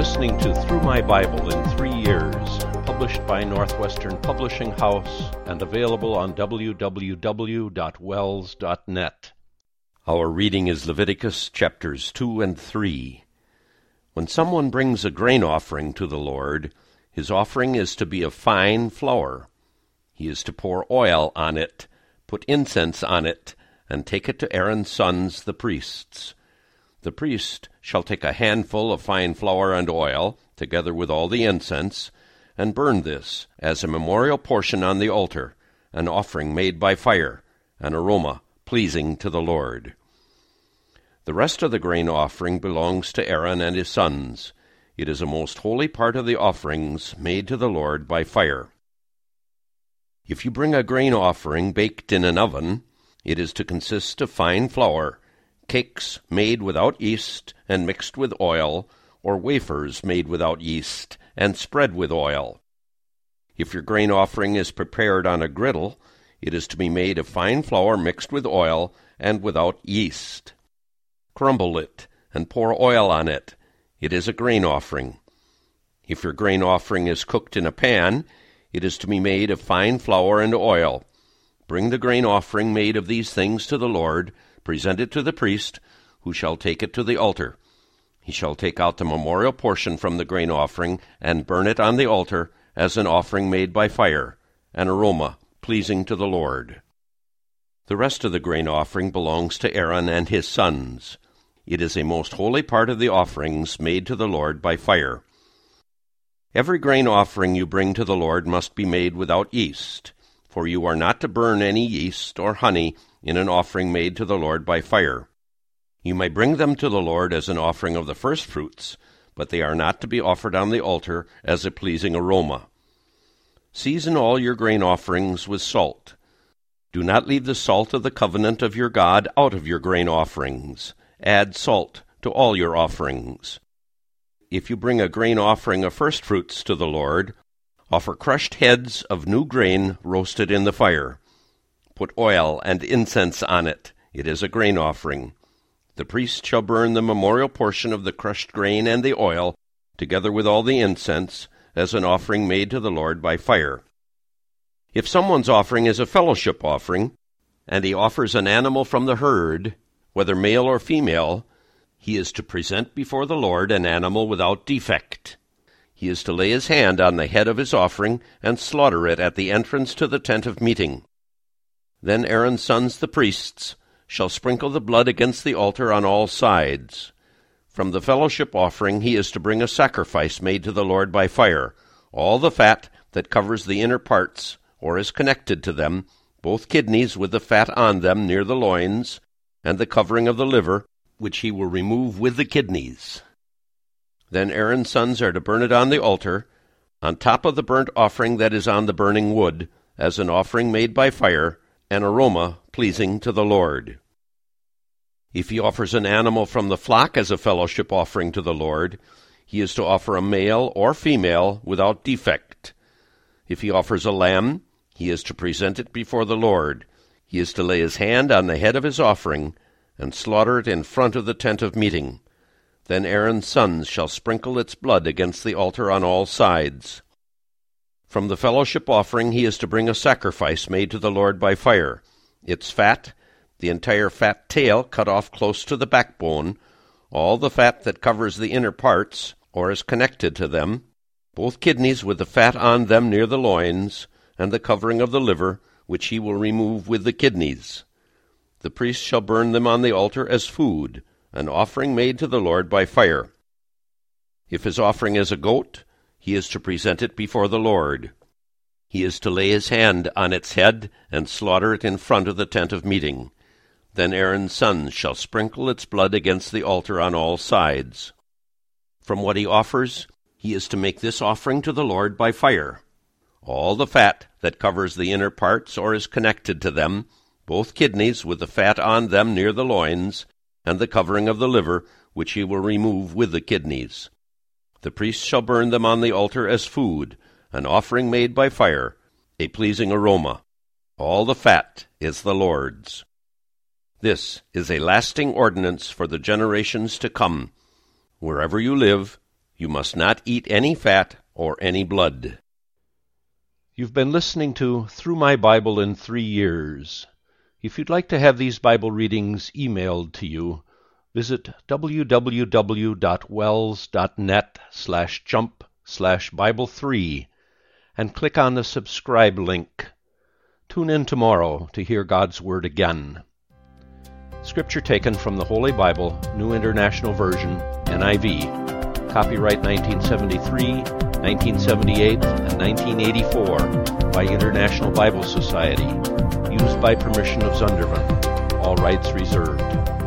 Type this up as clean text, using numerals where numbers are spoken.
listening to Through My Bible in 3 Years, published by Northwestern Publishing House and available on www.wells.net. Our reading is Leviticus chapters 2 and 3. When someone brings a grain offering to the Lord, his offering is to be of fine flour. He is to pour oil on it, put incense on it, and take it to Aaron's sons, the priests. The priest shall take a handful of fine flour and oil, together with all the incense, and burn this as a memorial portion on the altar, an offering made by fire, an aroma pleasing to the Lord. The rest of the grain offering belongs to Aaron and his sons. It is a most holy part of the offerings made to the Lord by fire. If you bring a grain offering baked in an oven, it is to consist of fine flour, cakes made without yeast and mixed with oil, or wafers made without yeast and spread with oil. If your grain offering is prepared on a griddle, it is to be made of fine flour mixed with oil and without yeast. Crumble it and pour oil on it. It is a grain offering. If your grain offering is cooked in a pan, it is to be made of fine flour and oil. Bring the grain offering made of these things to the Lord, present it to the priest, who shall take it to the altar. He shall take out the memorial portion from the grain offering and burn it on the altar as an offering made by fire, an aroma pleasing to the Lord. The rest of the grain offering belongs to Aaron and his sons. It is a most holy part of the offerings made to the Lord by fire. Every grain offering you bring to the Lord must be made without yeast, for you are not to burn any yeast or honey in an offering made to the Lord by fire. You may bring them to the Lord as an offering of the firstfruits, but they are not to be offered on the altar as a pleasing aroma. Season all your grain offerings with salt. Do not leave the salt of the covenant of your God out of your grain offerings. Add salt to all your offerings. If you bring a grain offering of firstfruits to the Lord, offer crushed heads of new grain roasted in the fire. Put oil and incense on it. It is a grain offering. The priest shall burn the memorial portion of the crushed grain and the oil, together with all the incense, as an offering made to the Lord by fire. If someone's offering is a fellowship offering, and he offers an animal from the herd, whether male or female, he is to present before the Lord an animal without defect. He is to lay his hand on the head of his offering and slaughter it at the entrance to the tent of meeting. Then Aaron's sons, the priests, shall sprinkle the blood against the altar on all sides. From the fellowship offering he is to bring a sacrifice made to the Lord by fire, all the fat that covers the inner parts, or is connected to them, both kidneys with the fat on them near the loins, and the covering of the liver, which he will remove with the kidneys. Then Aaron's sons are to burn it on the altar, on top of the burnt offering that is on the burning wood, as an offering made by fire, an aroma pleasing to the Lord. If he offers an animal from the flock as a fellowship offering to the Lord, he is to offer a male or female without defect. If he offers a lamb, he is to present it before the Lord. He is to lay his hand on the head of his offering, and slaughter it in front of the tent of meeting. Then Aaron's sons shall sprinkle its blood against the altar on all sides. From the fellowship offering he is to bring a sacrifice made to the Lord by fire. Its fat, the entire fat tail cut off close to the backbone, all the fat that covers the inner parts, or is connected to them, both kidneys with the fat on them near the loins, and the covering of the liver, which he will remove with the kidneys. The priest shall burn them on the altar as food, an offering made to the Lord by fire. If his offering is a goat, he is to present it before the Lord. He is to lay his hand on its head and slaughter it in front of the tent of meeting. Then Aaron's sons shall sprinkle its blood against the altar on all sides. From what he offers, he is to make this offering to the Lord by fire. All the fat that covers the inner parts or is connected to them, both kidneys with the fat on them near the loins, and the covering of the liver, which he will remove with the kidneys. The priest shall burn them on the altar as food, an offering made by fire, a pleasing aroma. All the fat is the Lord's. This is a lasting ordinance for the generations to come. Wherever you live, You must not eat any fat or any blood. You've been listening to Through My Bible in 3 Years. If you'd like to have these Bible readings emailed to you, visit www.wells.net/jump/Bible3 and click on the subscribe link. Tune in tomorrow to hear God's Word again. Scripture taken from the Holy Bible, New International Version, NIV. Copyright 1973, 1978, and 1984 by International Bible Society. Used by permission of Zunderman. All rights reserved.